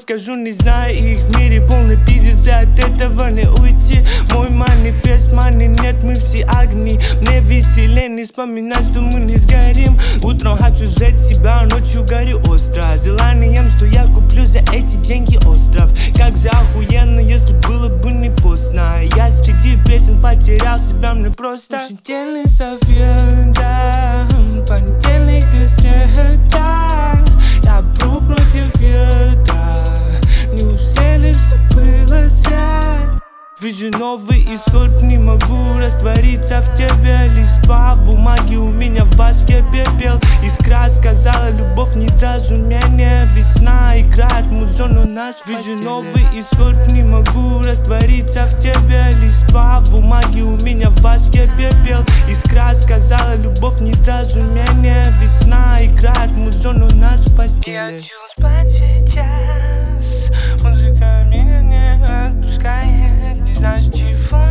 скажу, не знаю их. В мире полный пиздец, и от этого не уйти. Мой манифест, мани нет, мы все огни. Мне веселее не вспоминать, что мы не сгорим. Утром хочу взять себя, ночью горю остро. Желанием, что я куплю за эти деньги остров. Как же охуенно, если было бы не поздно. Я среди песен потерял себя, мне просто еженедельный совет, да. Понедельник и среда. Я пру против ветра. Неужели все было зря? Вижу новый исход, не могу раствориться в тебе. Листва в бумаге, у меня в башке пепел. Искра сказала, любовь недоразумение. Весна играет музон у нас в постели. Вижу новый исход, не могу раствориться в тебе. Листва в бумаге, у меня в башке пепел. Искра сказала, любовь недоразумение. Весна играет музон у нас в постели. Я хочу спать сейчас. Музыка меня не отпускает. Не знаю, с чего